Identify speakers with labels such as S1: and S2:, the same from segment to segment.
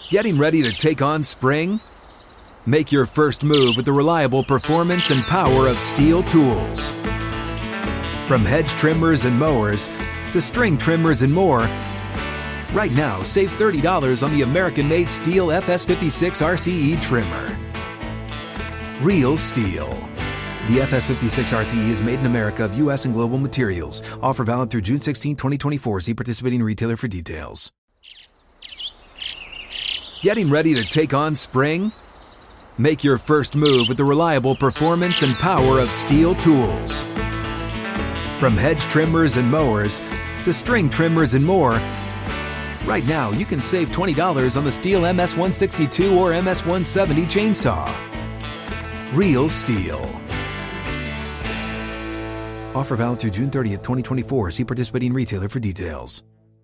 S1: Getting ready to take on spring? Make your first move with the reliable performance and power of Steel tools. From hedge trimmers and mowers to string trimmers and more, right now save $30 on the American-made Steel FS56 RCE trimmer. Real Steel. The FS56 RCE is made in America of U.S. and global materials. Offer valid through June 16, 2024. See participating retailer for details. Getting ready to take on spring? Make your first move with the reliable performance and power of Steel tools. From hedge trimmers and mowers to string trimmers and more, right now you can save $20 on the Steel MS-162 or MS-170 chainsaw. Real Steel. Offer valid through June 30th, 2024. See participating retailer for details.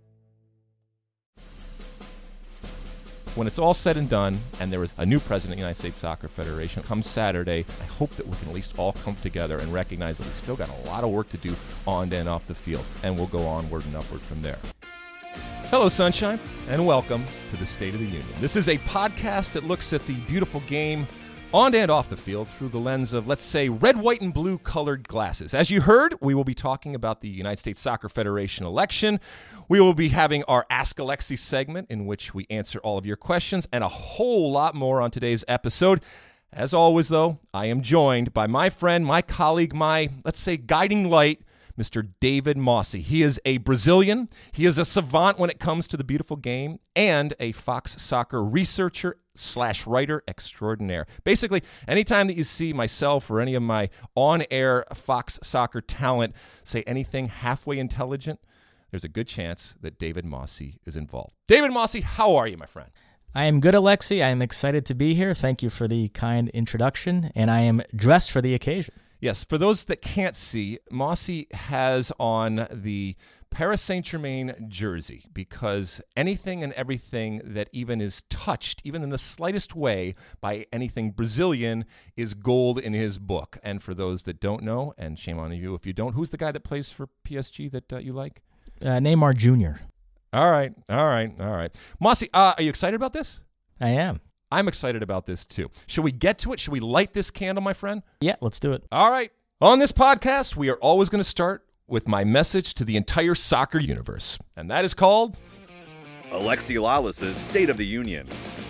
S2: When it's all said and done, and there is a new president of the United States Soccer Federation, come Saturday, I hope that we can at least all come together and recognize that we still got a lot of work to do on and off the field, and we'll go onward and upward from there. Hello, Sunshine, and welcome to the State of the Union. This is a podcast that looks at the beautiful game on and off the field through the lens of, let's say, red, white, and blue colored glasses. As you heard, we will be talking about the United States Soccer Federation election. We will be having our Ask Alexi segment in which we answer all of your questions and a whole lot more on today's episode. As always, though, I am joined by my friend, my colleague, my, let's say, guiding light, Mr. David Mosse. He is a Brazilian. He is a savant when it comes to the beautiful game and a Fox Soccer researcher / writer extraordinaire. Basically, anytime that you see myself or any of my on-air Fox Soccer talent say anything halfway intelligent, there's a good chance that David Mosse is involved. David Mosse, how are you, my friend?
S3: I am good, Alexi. I am excited to be here. Thank you for the kind introduction, and I am dressed for the occasion.
S2: Yes, for those that can't see, Mosse has on the Paris Saint-Germain jersey because anything and everything that even is touched, even in the slightest way, by anything Brazilian is gold in his book. And for those that don't know, and shame on you if you don't, who's the guy that plays for PSG that you like?
S3: Neymar Jr.
S2: All right. Mosse, are you excited about this?
S3: I am.
S2: I'm excited about this too. Should we get to it? Should we light this candle, my friend?
S3: Yeah, let's do it.
S2: All right. On this podcast, we are always going to start with my message to the entire soccer universe, and that is called
S4: Alexi Lalas's State of the Union.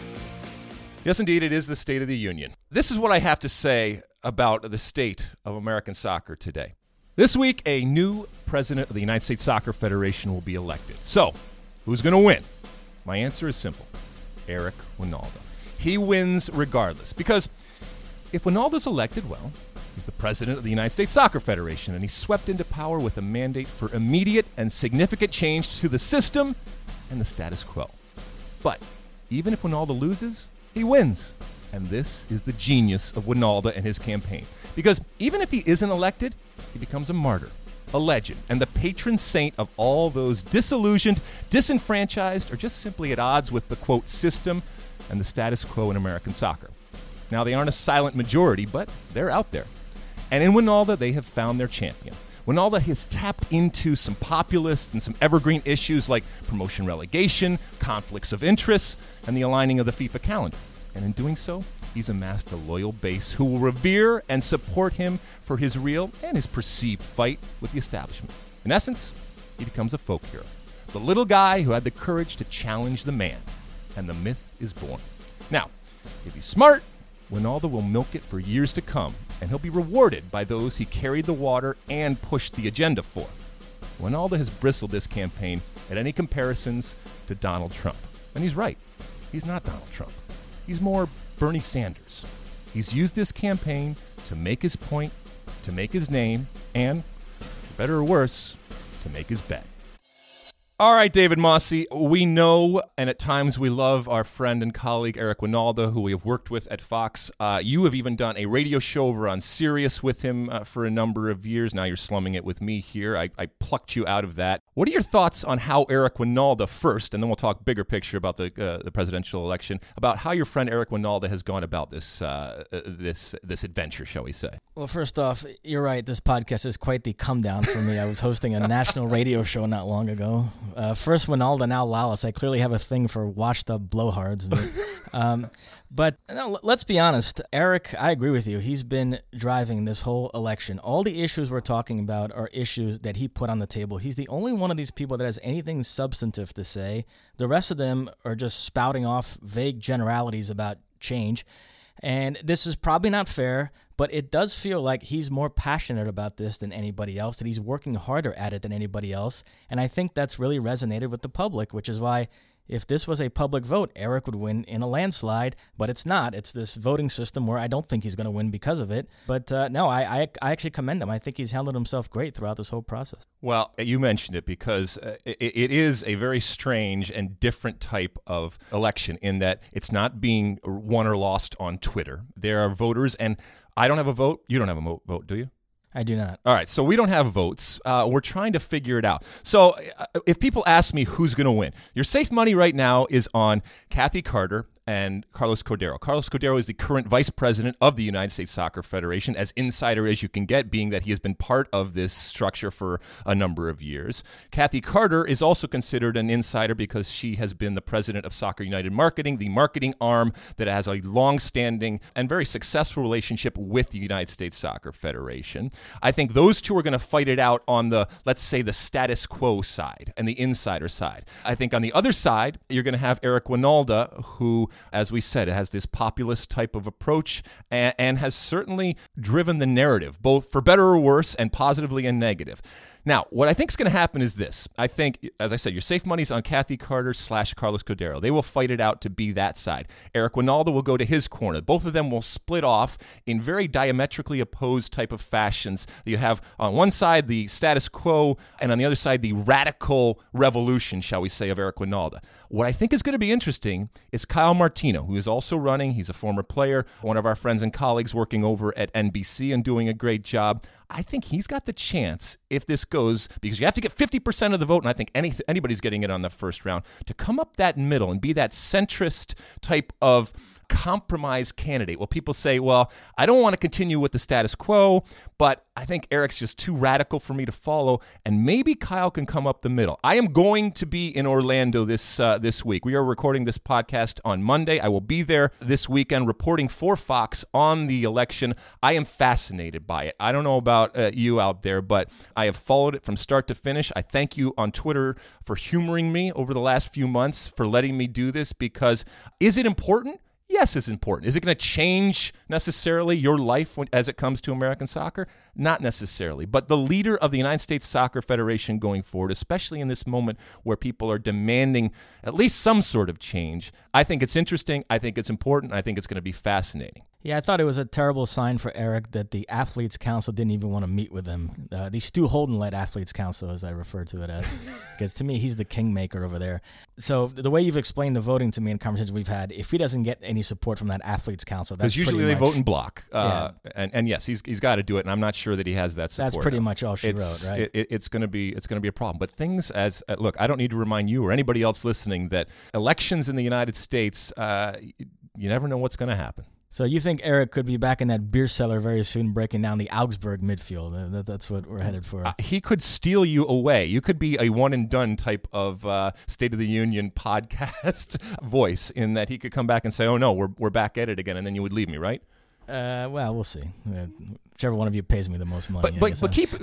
S2: Yes, indeed, it is the State of the Union. This is what I have to say about the state of American soccer today. This week, a new president of the United States Soccer Federation will be elected. So, who's going to win? My answer is simple. Eric Wynalda. He wins regardless, because if Wynalda's elected, well, he's the president of the United States Soccer Federation, and he's swept into power with a mandate for immediate and significant change to the system and the status quo. But even if Wynalda loses, he wins. And this is the genius of Wynalda and his campaign. Because even if he isn't elected, he becomes a martyr, a legend, and the patron saint of all those disillusioned, disenfranchised, or just simply at odds with the, quote, system and the status quo in American soccer. Now, they aren't a silent majority, but they're out there. And in Wynalda, they have found their champion. Wynalda has tapped into some populist and some evergreen issues like promotion relegation, conflicts of interest, and the aligning of the FIFA calendar. And in doing so, he's amassed a loyal base who will revere and support him for his real and his perceived fight with the establishment. In essence, he becomes a folk hero. The little guy who had the courage to challenge the man. And the myth is born. Now, if he's smart, Wynalda will milk it for years to come, and he'll be rewarded by those he carried the water and pushed the agenda for. Wynalda has bristled this campaign at any comparisons to Donald Trump. And he's right. He's not Donald Trump. He's more Bernie Sanders. He's used this campaign to make his point, to make his name, and, for better or worse, to make his bet. All right, David Mosse, we know and at times we love our friend and colleague Eric Wynalda, who we have worked with at Fox. You have even done a radio show over on Sirius with him for a number of years. Now you're slumming it with me here. I plucked you out of that. What are your thoughts on how Eric Wynalda first, and then we'll talk bigger picture about the presidential election, about how your friend Eric Wynalda has gone about this adventure, shall we say?
S3: Well, first off, you're right. This podcast is quite the come down for me. I was hosting a national radio show not long ago. First Wynalda, now Lawless. I clearly have a thing for washed-up blowhards. But no, let's be honest. Eric, I agree with you. He's been driving this whole election. All the issues we're talking about are issues that he put on the table. He's the only one of these people that has anything substantive to say. The rest of them are just spouting off vague generalities about change. And this is probably not fair, but it does feel like he's more passionate about this than anybody else, that he's working harder at it than anybody else. And I think that's really resonated with the public, which is why if this was a public vote, Eric would win in a landslide, but it's not. It's this voting system where I don't think he's going to win because of it. But no, I actually commend him. I think he's handled himself great throughout this whole process.
S2: Well, you mentioned it because it is a very strange and different type of election in that it's not being won or lost on Twitter. There are voters, and I don't have a vote. You don't have a vote, do you?
S3: I do not.
S2: All right, so we don't have votes. We're trying to figure it out. So if people ask me who's going to win, your safe money right now is on Kathy Carter and Carlos Cordero. Carlos Cordero is the current vice president of the United States Soccer Federation, as insider as you can get, being that he has been part of this structure for a number of years. Kathy Carter is also considered an insider because she has been the president of Soccer United Marketing, the marketing arm that has a long-standing and very successful relationship with the United States Soccer Federation. I think those two are going to fight it out on the, let's say, the status quo side and the insider side. I think on the other side, you're going to have Eric Wynalda, who, as we said, has this populist type of approach and has certainly driven the narrative, both for better or worse, and positively and negative. Now, what I think is going to happen is this. I think, as I said, your safe money's on Kathy Carter / Carlos Cordero. They will fight it out to be that side. Eric Wynalda will go to his corner. Both of them will split off in very diametrically opposed type of fashions. You have on one side the status quo, and on the other side the radical revolution, shall we say, of Eric Wynalda. What I think is going to be interesting is Kyle Martino, who is also running. He's a former player, one of our friends and colleagues working over at NBC and doing a great job. I think he's got the chance, if this goes, because you have to get 50% of the vote, and I think anybody's getting it on the first round, to come up that middle and be that centrist type of compromise candidate. Well, people say, well, I don't want to continue with the status quo, but I think Eric's just too radical for me to follow, and maybe Kyle can come up the middle. I am going to be in Orlando this week. We are recording this podcast on Monday. I will be there this weekend reporting for Fox on the election. I am fascinated by it. I don't know about you out there, but I have followed it from start to finish. I thank you on Twitter for humoring me over the last few months, for letting me do this, because is it important? Yes, it's important. Is it going to change necessarily your life as it comes to American soccer? Not necessarily. But the leader of the United States Soccer Federation going forward, especially in this moment where people are demanding at least some sort of change, I think it's interesting. I think it's important. I think it's going to be fascinating.
S3: Yeah, I thought it was a terrible sign for Eric that the Athletes Council didn't even want to meet with him. The Stu Holden-led Athletes Council, as I refer to it as, because to me, he's the kingmaker over there. So the way you've explained the voting to me in conversations we've had, if he doesn't get any support from that Athletes Council, that's
S2: because usually
S3: they
S2: vote in block. And yes, he's got to do it, and I'm not sure that he has that support.
S3: That's pretty much all she wrote, right?
S2: It's going to be a problem. But things as look, I don't need to remind you or anybody else listening that elections in the United States, you never know what's going to happen.
S3: So you think Eric could be back in that beer cellar very soon, breaking down the Augsburg midfield? That's what we're headed for.
S2: He could steal you away. You could be a one-and-done type of State of the Union podcast voice, in that he could come back and say, oh, no, we're back at it again, and then you would leave me, right?
S3: Well, we'll see. Whichever one of you pays me the most money.
S2: But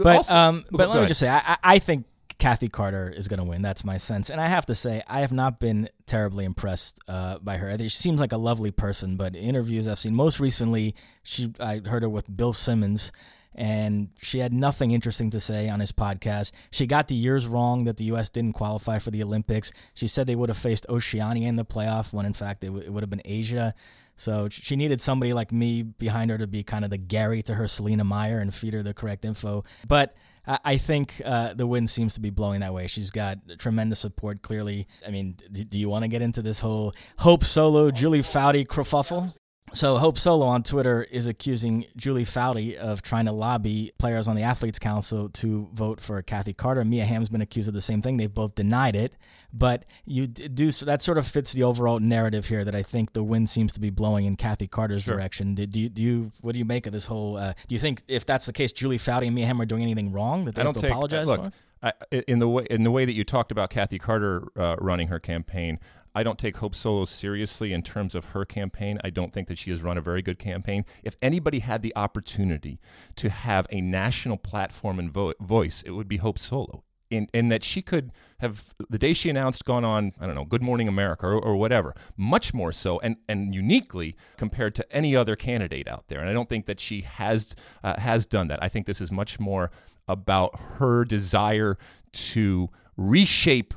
S3: let me just say, I think Kathy Carter is going to win. That's my sense. And I have to say, I have not been terribly impressed by her. She seems like a lovely person, but interviews I've seen, most recently, I heard her with Bill Simmons, and she had nothing interesting to say on his podcast. She got the years wrong that the U.S. didn't qualify for the Olympics. She said they would have faced Oceania in the playoff, when in fact it would have been Asia. So she needed somebody like me behind her to be kind of the Gary to her Selena Meyer and feed her the correct info. But I think the wind seems to be blowing that way. She's got tremendous support, clearly. I mean, do you want to get into this whole Hope Solo, Julie Foudy kerfuffle? So Hope Solo on Twitter is accusing Julie Foudy of trying to lobby players on the Athletes Council to vote for Kathy Carter. Mia Hamm's been accused of the same thing. They've both denied it. But you do that sort of fits the overall narrative here that I think the wind seems to be blowing in Kathy Carter's direction. What do you make of this whole? Do you think if that's the case, Julie Foudy and Mia Hamm are doing anything wrong that they have to apologize for?
S2: In the way that you talked about Kathy Carter running her campaign, I don't take Hope Solo seriously in terms of her campaign. I don't think that she has run a very good campaign. If anybody had the opportunity to have a national platform and voice, it would be Hope Solo. In that she could have, the day she announced, gone on, I don't know, Good Morning America or whatever, much more so and uniquely compared to any other candidate out there. And I don't think that she has done that. I think this is much more about her desire to reshape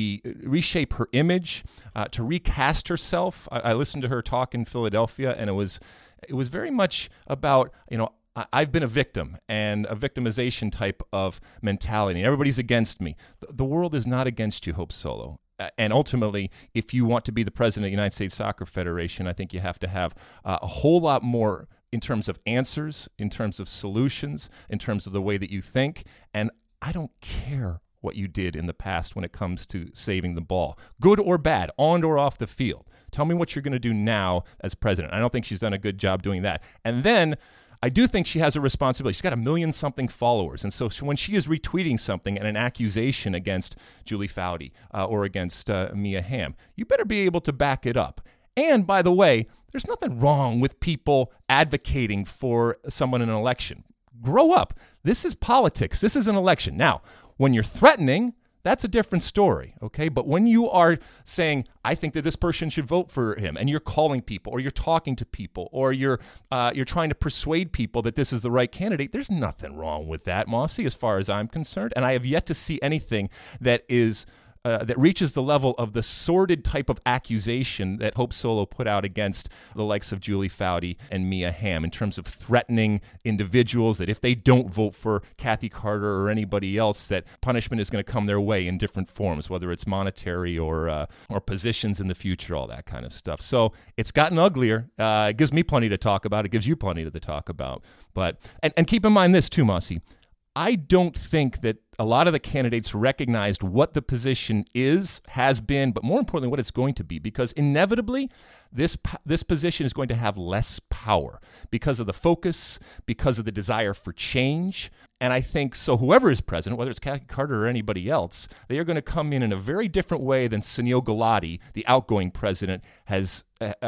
S2: her image, to recast herself. I listened to her talk in Philadelphia, and it was very much about, I've been a victim and a victimization type of mentality. Everybody's against me. The world is not against you, Hope Solo. And ultimately, if you want to be the president of the United States Soccer Federation, I think you have to have a whole lot more in terms of answers, in terms of solutions, in terms of the way that you think. And I don't care what you did in the past when it comes to saving the ball, good or bad, on or off the field. Tell me what you're going to do now as president. I don't think she's done a good job doing that. And then I do think she has a responsibility. She's got 1 million-something followers. And so when she is retweeting something and an accusation against Julie Foudy or against Mia Hamm, you better be able to back it up. And by the way, there's nothing wrong with people advocating for someone in an election. Grow up. This is politics. This is an election. Now, when you're threatening, that's a different story, okay? But when you are saying, I think that this person should vote for him, and you're calling people, or you're talking to people, or you're trying to persuade people that this is the right candidate, there's nothing wrong with that, Mossy, as far as I'm concerned. And I have yet to see anything that is that reaches the level of the sordid type of accusation that Hope Solo put out against the likes of Julie Foudy and Mia Hamm in terms of threatening individuals that if they don't vote for Kathy Carter or anybody else, that punishment is going to come their way in different forms, whether it's monetary or positions in the future, all that kind of stuff. So it's gotten uglier. It gives me plenty to talk about. It gives you plenty to talk about. But and keep in mind this too, Mossy. I don't think that a lot of the candidates recognized what the position has been, but more importantly, what it's going to be, because inevitably this position is going to have less power because of the focus, because of the desire for change. And I think so whoever is president, whether it's Kathy Carter or anybody else, they are going to come in a very different way than Sunil Gulati, the outgoing president, has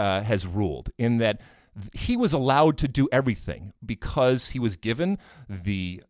S2: ruled, in that he was allowed to do everything because he was given the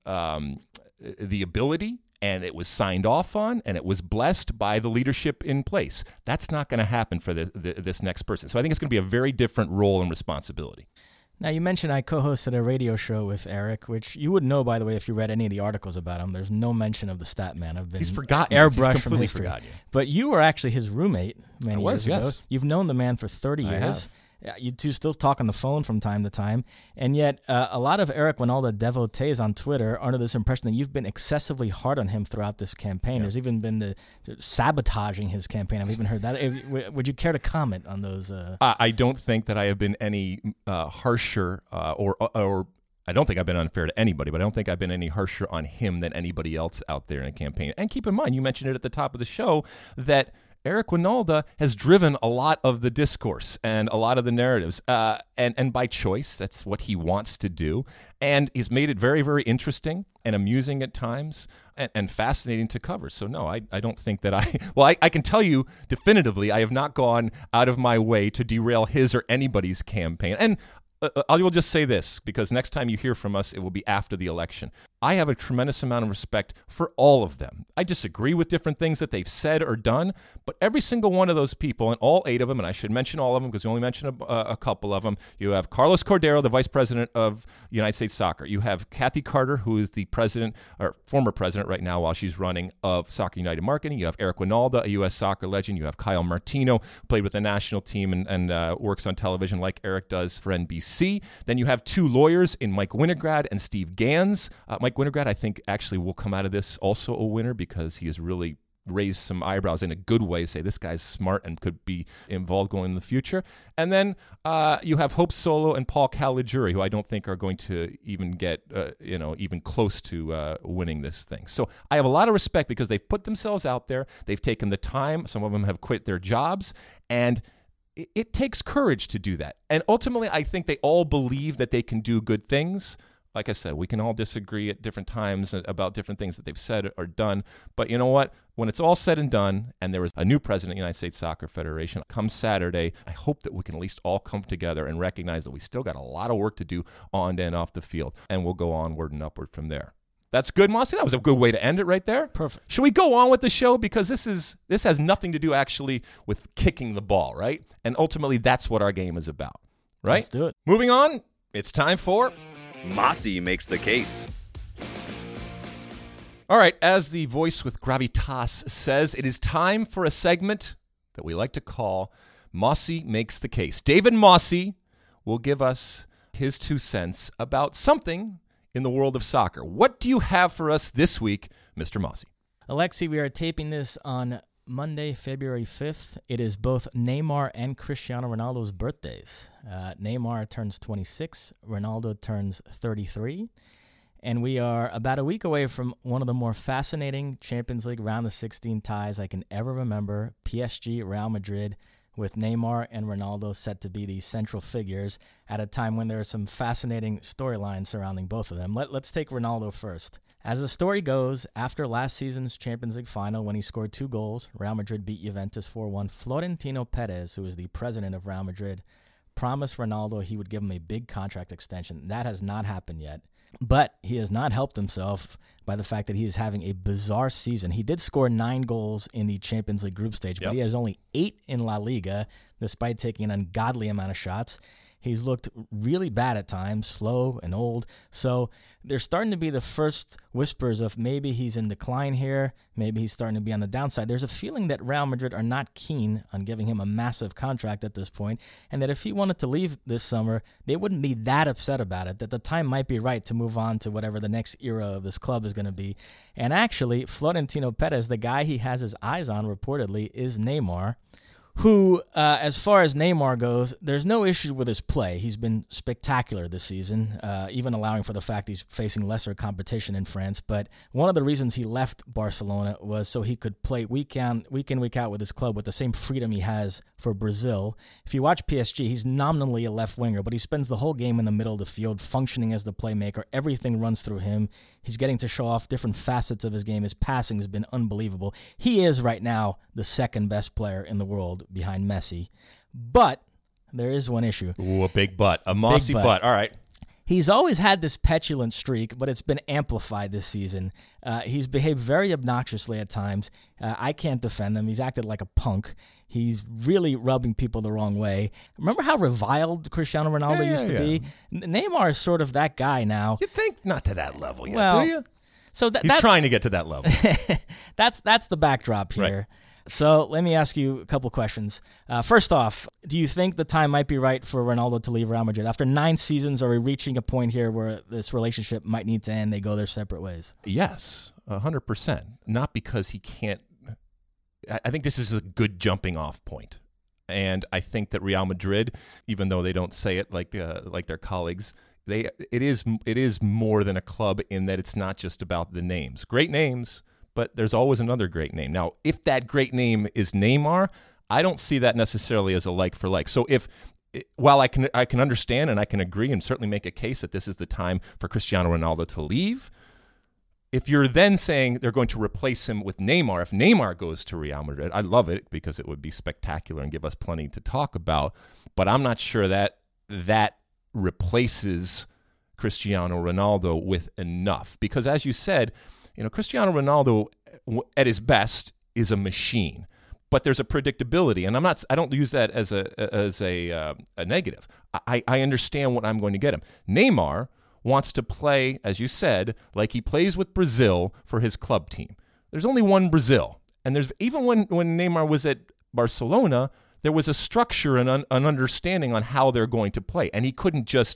S2: ability, and it was signed off on, and it was blessed by the leadership in place. That's not going to happen for this next person. So I think it's going to be a very different role and responsibility.
S3: Now, you mentioned I co-hosted a radio show with Eric, which you would know, by the way, if you read any of the articles about him. There's no mention of the stat man.
S2: He's forgotten.
S3: Airbrushed
S2: He's
S3: from history.
S2: Forgotten you.
S3: But you were actually his roommate many years ago.
S2: Yes.
S3: You've known the man for 30 years.
S2: I have.
S3: You two still talk on the phone from time to time, and yet a lot of Eric Wynalda devotees on Twitter are under this impression that you've been excessively hard on him throughout this campaign. Yeah. There's even been the sabotaging his campaign. I've even heard that. Would you care to comment on those?
S2: I don't think that I have been any harsher or I don't think I've been unfair to anybody, but I don't think I've been any harsher on him than anybody else out there in a campaign. And keep in mind, you mentioned it at the top of the show, that Eric Wynalda has driven a lot of the discourse and a lot of the narratives, and by choice. That's what he wants to do, and he's made it very, very interesting and amusing at times and fascinating to cover. So no, I don't think that I can tell you definitively I have not gone out of my way to derail his or anybody's campaign. And I will just say this, because next time you hear from us, it will be after the election. I have a tremendous amount of respect for all of them. I disagree with different things that they've said or done, but every single one of those people, and all 8 of them, and I should mention all of them because we only mentioned a couple of them. You have Carlos Cordero, the vice president of United States Soccer. You have Kathy Carter, who is the president, or former president right now while she's running, of Soccer United Marketing. You have Eric Wynalda, a U.S. soccer legend. You have Kyle Martino, played with the national team and works on television like Eric does for NBC. Then you have 2 lawyers in Mike Winograd and Steve Gans. Mike Winograd, I think, actually will come out of this also a winner because he is really raise some eyebrows in a good way, say this guy's smart and could be involved going in the future. And then you have Hope Solo and Paul Caligiuri, who I don't think are going to even get, even close to winning this thing. So I have a lot of respect because they've put themselves out there. They've taken the time. Some of them have quit their jobs. And it takes courage to do that. And ultimately, I think they all believe that they can do good things. Like I said, we can all disagree at different times about different things that they've said or done. But you know what? When it's all said and done, and there is a new president of the United States Soccer Federation come Saturday, I hope that we can at least all come together and recognize that we still got a lot of work to do on and off the field. And we'll go onward and upward from there. That's good, Mossy. That was a good way to end it right there.
S3: Perfect.
S2: Should we go on with the show? Because this has nothing to do actually with kicking the ball, right? And ultimately, that's what our game is about, right?
S3: Let's do it.
S2: Moving on, it's time for...
S4: Mossy makes the case.
S2: All right, as the voice with gravitas says, it is time for a segment that we like to call Mossy Makes the Case. David Mossy will give us his 2 cents about something in the world of soccer. What do you have for us this week, Mr. Mossy?
S3: Alexi, we are taping this on Monday, February 5th. It is both Neymar and Cristiano Ronaldo's birthdays. Neymar turns 26, Ronaldo turns 33, and we are about a week away from one of the more fascinating Champions League round of 16 ties I can ever remember. PSG, Real Madrid, with Neymar and Ronaldo set to be the central figures at a time when there are some fascinating storylines surrounding both of them. Let's take Ronaldo first. As the story goes, after last season's Champions League final when he scored 2 goals, Real Madrid beat Juventus 4-1, Florentino Perez, who is the president of Real Madrid, promised Ronaldo he would give him a big contract extension. That has not happened yet. But he has not helped himself by the fact that he is having a bizarre season. He did score 9 goals in the Champions League group stage, but he has only 8 in La Liga, despite taking an ungodly amount of shots. He's looked really bad at times, slow and old. So there's starting to be the first whispers of maybe he's in decline here, maybe he's starting to be on the downside. There's a feeling that Real Madrid are not keen on giving him a massive contract at this point, and that if he wanted to leave this summer, they wouldn't be that upset about it, that the time might be right to move on to whatever the next era of this club is going to be. And actually, Florentino Perez, the guy he has his eyes on reportedly, is Neymar, who, as far as Neymar goes, there's no issue with his play. He's been spectacular this season, even allowing for the fact he's facing lesser competition in France. But one of the reasons he left Barcelona was so he could play week in, week out with his club with the same freedom he has for Brazil. If you watch PSG, he's nominally a left winger, but he spends the whole game in the middle of the field functioning as the playmaker. Everything runs through him. He's getting to show off different facets of his game. His passing has been unbelievable. He is right now the second best player in the world behind Messi. But there is one issue.
S2: Ooh, a big butt. A Mossy butt. All right.
S3: He's always had this petulant streak, but it's been amplified this season. He's behaved very obnoxiously at times. I can't defend him. He's acted like a punk. He's really rubbing people the wrong way. Remember how reviled Cristiano Ronaldo used to be? Neymar is sort of that guy now.
S2: You think not to that level yet,
S3: well,
S2: do you?
S3: So
S2: He's trying to get to that level.
S3: That's the backdrop here.
S2: Right.
S3: So let me ask you a couple questions. First off, do you think the time might be right for Ronaldo to leave Real Madrid? After 9 seasons, are we reaching a point here where this relationship might need to end, they go their separate ways?
S2: Yes, 100%. Not because he can't. I think this is a good jumping off point. And I think that Real Madrid, even though they don't say it like their colleagues, it is more than a club in that it's not just about the names. Great names, but there's always another great name. Now, if that great name is Neymar, I don't see that necessarily as a like for like. So while I can understand and I can agree and certainly make a case that this is the time for Cristiano Ronaldo to leave, if you're then saying they're going to replace him with Neymar, if Neymar goes to Real Madrid, I love it because it would be spectacular and give us plenty to talk about. But I'm not sure that replaces Cristiano Ronaldo with enough. Because as you said, Cristiano Ronaldo at his best is a machine. But there's a predictability, and I don't use that as a negative. I understand what I'm going to get him. Neymar wants to play, as you said, like he plays with Brazil for his club team. There's only one Brazil. And there's even when Neymar was at Barcelona, there was a structure and an understanding on how they're going to play. And he couldn't just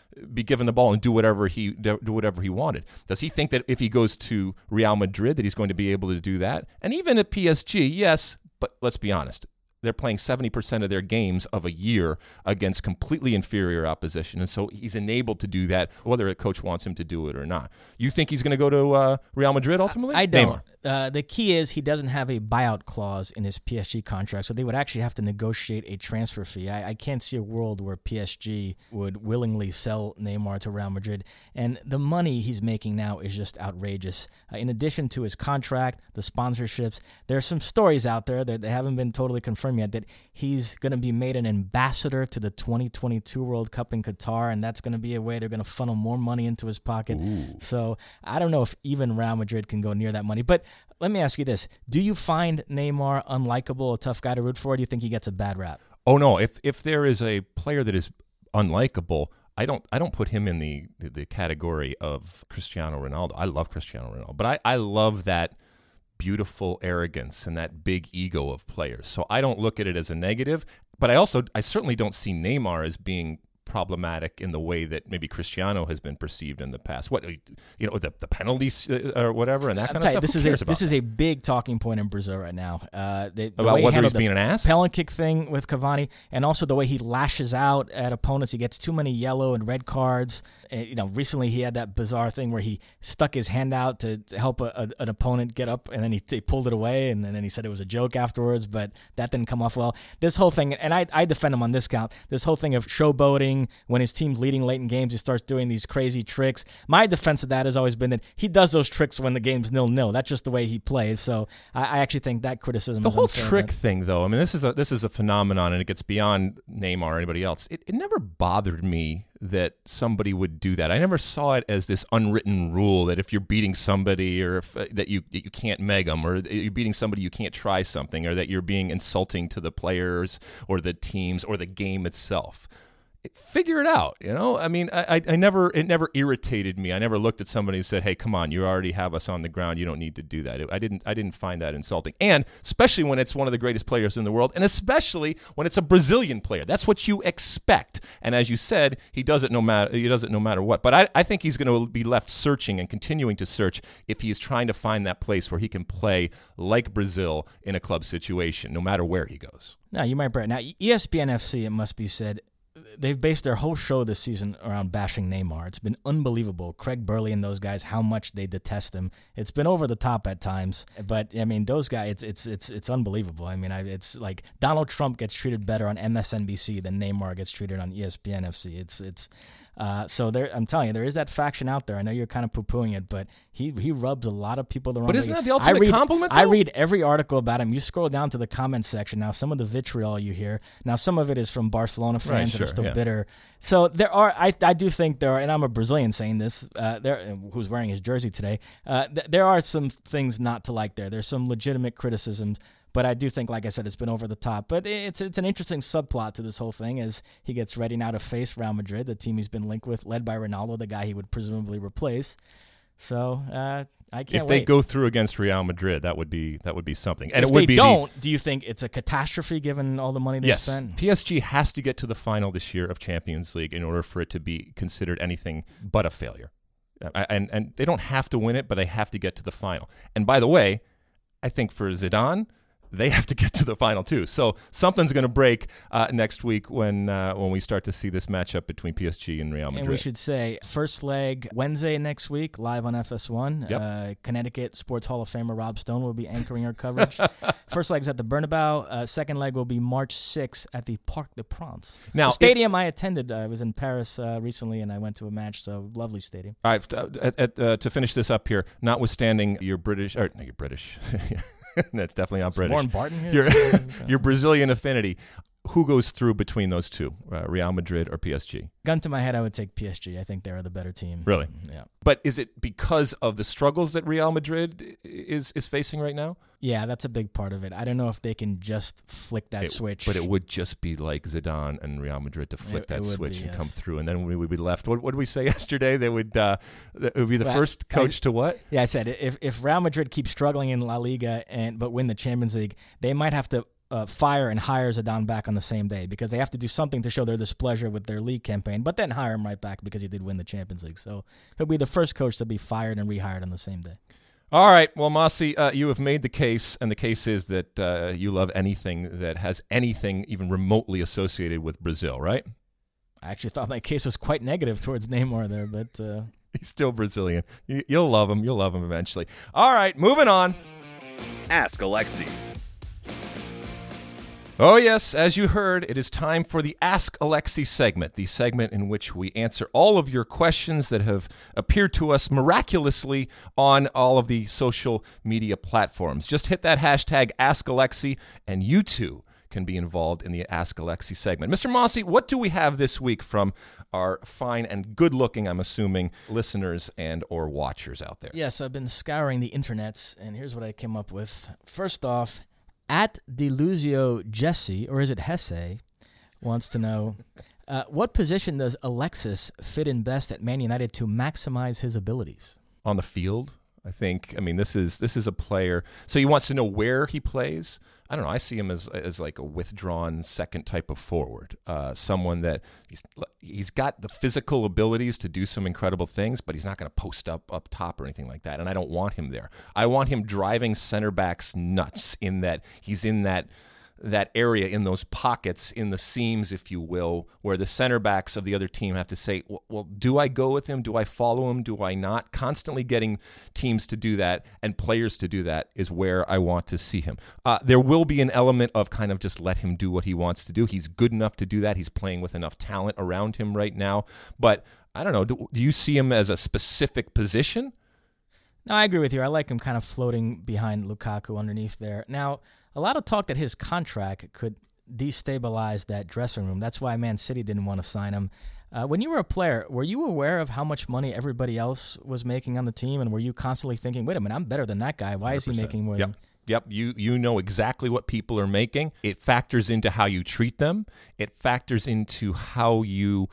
S2: be given the ball and do whatever he wanted? Does he think that if he goes to Real Madrid that he's going to be able to do that? And even at PSG, yes, but let's be honest. They're playing 70% of their games of a year against completely inferior opposition, and so he's enabled to do that, whether a coach wants him to do it or not. You think he's going to go to Real Madrid ultimately?
S3: I don't. The key is he doesn't have a buyout clause in his PSG contract, so they would actually have to negotiate a transfer fee. I can't see a world where PSG would willingly sell Neymar to Real Madrid, and the money he's making now is just outrageous. In addition to his contract, the sponsorships, there are some stories out there that they haven't been totally confirmed yet that he's going to be made an ambassador to the 2022 World Cup in Qatar, and that's going to be a way they're going to funnel more money into his pocket.
S2: Ooh.
S3: So I don't know if even Real Madrid can go near that money. But let me ask you this. Do you find Neymar unlikable, a tough guy to root for, or do you think he gets a bad rap?
S2: Oh, no. If there is a player that is unlikable, I don't put him in the category of Cristiano Ronaldo. I love Cristiano Ronaldo, but I love that beautiful arrogance and that big ego of players. So I don't look at it as a negative, but I certainly don't see Neymar as being problematic in the way that maybe Cristiano has been perceived in the past. What, the penalties or whatever and that kind of stuff.
S3: This is a big talking point in Brazil right now. The
S2: about
S3: way
S2: whether
S3: he
S2: he's being an ass?
S3: Penalty kick thing with Cavani, and also the way he lashes out at opponents. He gets too many yellow and red cards. Recently he had that bizarre thing where he stuck his hand out to help an opponent get up, and then he pulled it away, and then he said it was a joke afterwards, but that didn't come off well. This whole thing, and I defend him on this count, this whole thing of showboating, when his team's leading late in games, he starts doing these crazy tricks. My defense of that has always been that he does those tricks when the game's 0-0. That's just the way he plays. So I actually think that criticism
S2: the
S3: is
S2: whole
S3: unfair,
S2: trick thing, though, I mean, this is a phenomenon, and it gets beyond Neymar or anybody else. It never bothered me that somebody would do that. I never saw it as this unwritten rule that if you're beating somebody, or that you can't meg them, or you're beating somebody you can't try something, or that you're being insulting to the players or the teams or the game itself. Figure it out, I mean, it never irritated me. I never looked at somebody and said, "Hey, come on, you already have us on the ground. You don't need to do that." I didn't find that insulting, and especially when it's one of the greatest players in the world, and especially when it's a Brazilian player. That's what you expect. And as you said, he does it no matter what. But I think he's going to be left searching and continuing to search if he's trying to find that place where he can play like Brazil in a club situation, no matter where he goes.
S3: No, you might, Brett. Now, ESPN FC, it must be said, they've based their whole show this season around bashing Neymar. It's been unbelievable. Craig Burley and those guys, how much they detest him. It's been over the top at times, but I mean, those guys, it's unbelievable. I mean, it's like Donald Trump gets treated better on MSNBC than Neymar gets treated on ESPN FC. So I'm telling you, there is that faction out there. I know you're kind of poo-pooing it, but he rubs a lot of people the wrong way.
S2: But isn't that the ultimate compliment, though?
S3: I read every article about him. You scroll down to the comments section. Now, some of the vitriol you hear. Now, some of it is from Barcelona fans that are still bitter. So there are, I do think there are, and I'm a Brazilian saying this, who's wearing his jersey today, there are some things not to like there. There's some legitimate criticisms. But I do think, like I said, it's been over the top. But it's an interesting subplot to this whole thing as he gets ready now to face Real Madrid, the team he's been linked with, led by Ronaldo, the guy he would presumably replace. So I can't wait.
S2: If they go through against Real Madrid, that would be something. And
S3: if they don't, do you think it's a catastrophe given all the money they spent?
S2: PSG has to get to the final this year of Champions League in order for it to be considered anything but a failure. And they don't have to win it, but they have to get to the final. And by the way, I think for Zidane, they have to get to the final too. So something's going to break next week when we start to see this matchup between PSG and Real Madrid.
S3: And we should say first leg Wednesday next week, live on FS1.
S2: Yep.
S3: Connecticut Sports Hall of Famer Rob Stone will be anchoring our coverage. First leg's at the Bernabeu. Second leg will be March 6th at the Parc des Princes. Now, the stadium I attended. I was in Paris recently, and I went to a match. So lovely stadium.
S2: All right, to finish this up here, notwithstanding you're British. That's definitely not British.
S3: Warren Barton here?
S2: Your Brazilian affinity. Who goes through between those two, Real Madrid or PSG?
S3: Gun to my head, I would take PSG. I think they're the better team.
S2: Really?
S3: Yeah.
S2: But is it because of the struggles that Real Madrid is facing right now?
S3: Yeah, that's a big part of it. I don't know if they can just flick that switch.
S2: But it would just be like Zidane and Real Madrid to flick that switch and come through, and then we would be left. What did we say yesterday? They would it would be the first coach to what?
S3: Yeah, I said if Real Madrid keeps struggling in La Liga but win the Champions League, they might have to fire and hire Zidane back on the same day because they have to do something to show their displeasure with their league campaign, but then hire him right back because he did win the Champions League. So he'll be the first coach to be fired and rehired on the same day.
S2: All right. Well, Mossy, you have made the case, and the case is that you love anything that has anything even remotely associated with Brazil, right?
S3: I actually thought my case was quite negative towards Neymar there, but...
S2: He's still Brazilian. You'll love him. You'll love him eventually. All right, moving on.
S4: Ask Alexi.
S2: Oh, yes, as you heard, it is time for the Ask Alexi segment, the segment in which we answer all of your questions that have appeared to us miraculously on all of the social media platforms. Just hit that hashtag Ask Alexi, and you too can be involved in the Ask Alexi segment. Mr. Mossy, what do we have this week from our fine and good-looking, I'm assuming, listeners and or watchers out there?
S3: Yes, I've been scouring the internets, and here's what I came up with. First off, at Deluzio Jesse, or is it Hesse, wants to know, what position does Alexis fit in best at Man United to maximize his abilities?
S2: On the field, I think. I mean, this is a player. So he wants to know where he plays. I don't know. I see him as like a withdrawn second type of forward, someone that he's got the physical abilities to do some incredible things, but he's not going to post up top or anything like that. And I don't want him there. I want him driving center backs nuts in that he's in that area, in those pockets, in the seams, if you will, where the center backs of the other team have to say, well, do I go with him? Do I follow him? Do I not? Constantly getting teams to do that and players to do that is where I want to see him. There will be an element of kind of just let him do what he wants to do. He's good enough to do that. He's playing with enough talent around him right now. But I don't know, do you see him as a specific position?
S3: No, I agree with you. I like him kind of floating behind Lukaku underneath there. Now, a lot of talk that his contract could destabilize that dressing room. That's why Man City didn't want to sign him. When you were a player, were you aware of how much money everybody else was making on the team? And were you constantly thinking, wait a minute, I'm better than that guy. Why 100%. Is he making more than...
S2: Yep, you know exactly what people are making. It factors into how you treat them. It factors into how you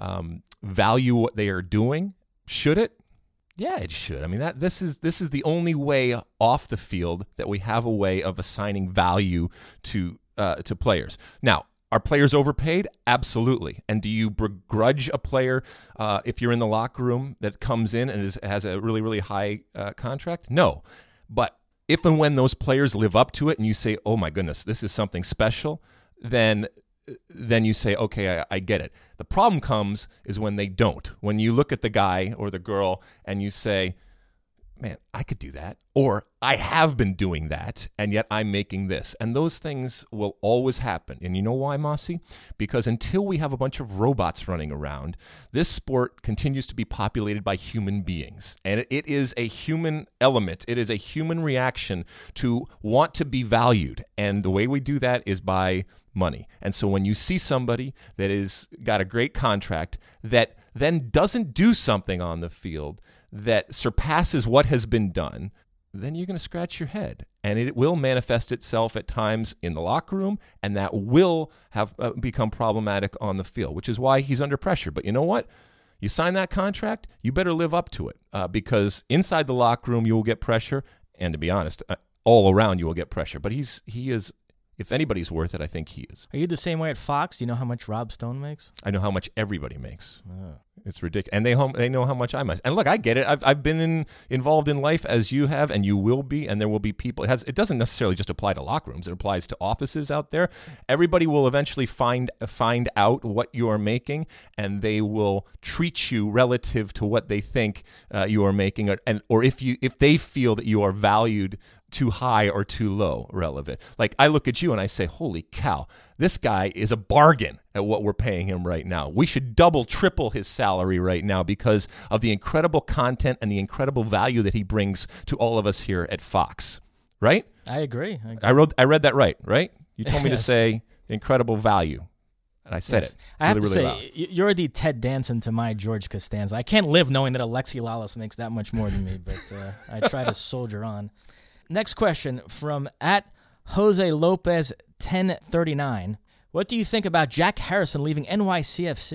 S2: value what they are doing. Should it? Yeah, it should. I mean, this is the only way off the field that we have a way of assigning value to players. Now, are players overpaid? Absolutely. And do you begrudge a player if you're in the locker room that comes in and has a really, really high contract? No. But if and when those players live up to it and you say, oh my goodness, this is something special, then you say, okay, I get it. The problem comes is when they don't. When you look at the guy or the girl and you say, man, I could do that. Or I have been doing that, and yet I'm making this. And those things will always happen. And you know why, Mossy? Because until we have a bunch of robots running around, this sport continues to be populated by human beings. And it is a human element. It is a human reaction to want to be valued. And the way we do that is by money. And so when you see somebody that is got a great contract that then doesn't do something on the field that surpasses what has been done, then you're going to scratch your head. And it will manifest itself at times in the locker room, and that will have become problematic on the field, which is why he's under pressure. But you know what? You sign that contract, you better live up to it, because inside the locker room you will get pressure, and to be honest, all around you will get pressure. But he is, if anybody's worth it, I think he is.
S3: Are you the same way at Fox? Do you know how much Rob Stone makes?
S2: I know how much everybody makes. Oh. It's ridiculous. And they know how much I make. And look, I get it. I've been involved in life as you have, and you will be, and there will be people. It doesn't necessarily just apply to locker rooms. It applies to offices out there. Everybody will eventually find out what you are making, and they will treat you relative to what they think you are making, or if they feel that you are valued too high or too low relevant. Like, I look at you and I say, holy cow, this guy is a bargain at what we're paying him right now. We should double, triple his salary right now because of the incredible content and the incredible value that he brings to all of us here at Fox. Right?
S3: I agree.
S2: I read that right? You told me to say incredible value. And I said it.
S3: I have to
S2: really
S3: say,
S2: loud.
S3: You're the Ted Danson to my George Costanza. I can't live knowing that Alexi Lalas makes that much more than me, but I try to soldier on. Next question from at Jose Lopez 1039. What do you think about Jack Harrison leaving NYCFC?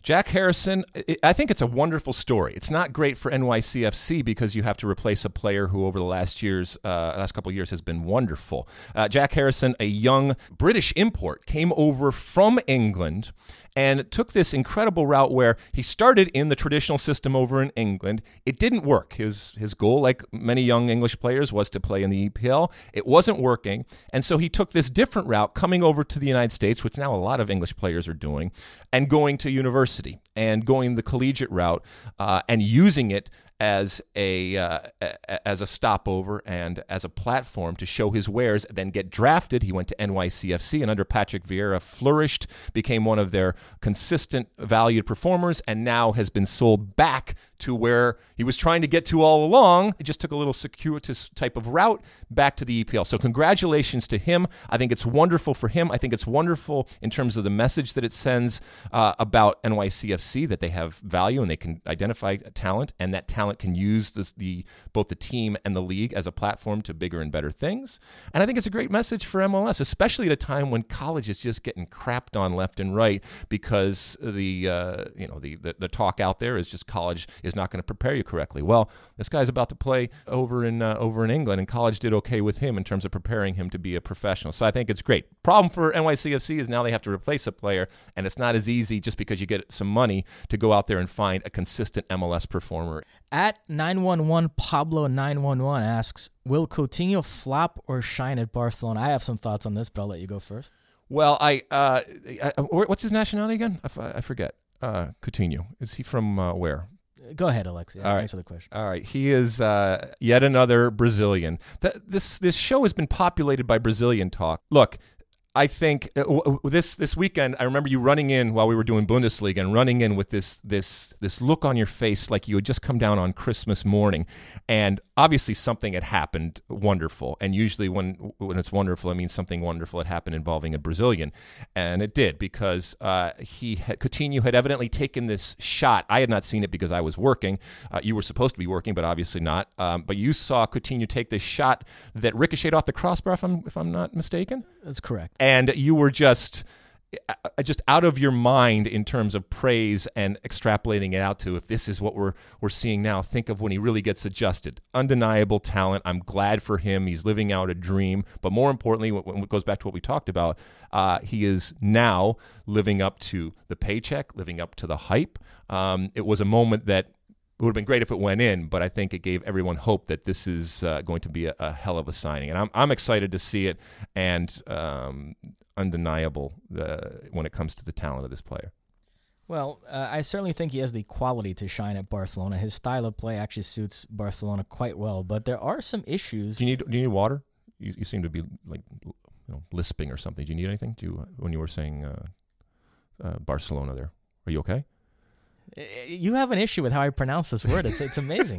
S2: Jack Harrison, I think it's a wonderful story. It's not great for NYCFC because you have to replace a player who over the last couple of years has been wonderful. Jack Harrison, a young British import, came over from England and took this incredible route where he started in the traditional system over in England. It didn't work. His goal, like many young English players, was to play in the EPL. It wasn't working, and so he took this different route, coming over to the United States, which now a lot of English players are doing, and going to university and going the collegiate route and using it as a stopover and as a platform to show his wares, then get drafted. He went to NYCFC and under Patrick Vieira flourished, became one of their consistent valued performers, and now has been sold back to where he was trying to get to all along. He just took a little circuitous type of route back to the EPL. So congratulations to him. I think it's wonderful for him. I think it's wonderful in terms of the message that it sends about NYCFC, that they have value and they can identify talent, and that talent can use both the team and the league as a platform to bigger and better things. And I think it's a great message for MLS, especially at a time when college is just getting crapped on left and right because the talk out there is just college is not going to prepare you correctly. Well, this guy's about to play over in England, and college did okay with him in terms of preparing him to be a professional. So I think it's great. Problem for NYCFC is now they have to replace a player, and it's not as easy just because you get some money to go out there and find a consistent MLS performer.
S3: At 911 Pablo 911 asks, will Coutinho flop or shine at Barcelona? I have some thoughts on this, but I'll let you go first.
S2: Well, what's his nationality again? I forget. Coutinho. Is he from where?
S3: Go ahead, Alexi.
S2: All right.
S3: Answer the question.
S2: All right. He is yet another Brazilian. This show has been populated by Brazilian talk. Look, I think this weekend, I remember you running in while we were doing Bundesliga and running in with this look on your face like you had just come down on Christmas morning. And obviously something had happened wonderful. And usually when it's wonderful, it means something wonderful had happened involving a Brazilian. And it did, because Coutinho had evidently taken this shot. I had not seen it because I was working. You were supposed to be working, but obviously not. But you saw Coutinho take this shot that ricocheted off the crossbar, if I'm not mistaken.
S3: That's correct.
S2: And you were just out of your mind in terms of praise and extrapolating it out to, if this is what we're seeing now, think of when he really gets adjusted. Undeniable talent. I'm glad for him. He's living out a dream. But more importantly, when it goes back to what we talked about, he is now living up to the paycheck, living up to the hype. It was a moment that it would have been great if it went in, but I think it gave everyone hope that this is going to be a hell of a signing. And I'm excited to see it, and undeniable when it comes to the talent of this player.
S3: Well, I certainly think he has the quality to shine at Barcelona. His style of play actually suits Barcelona quite well, but there are some issues.
S2: Do you need water? You seem to be like lisping or something. Do you need anything? When you were saying Barcelona there, are you okay?
S3: You have an issue with how I pronounce this word. It's amazing.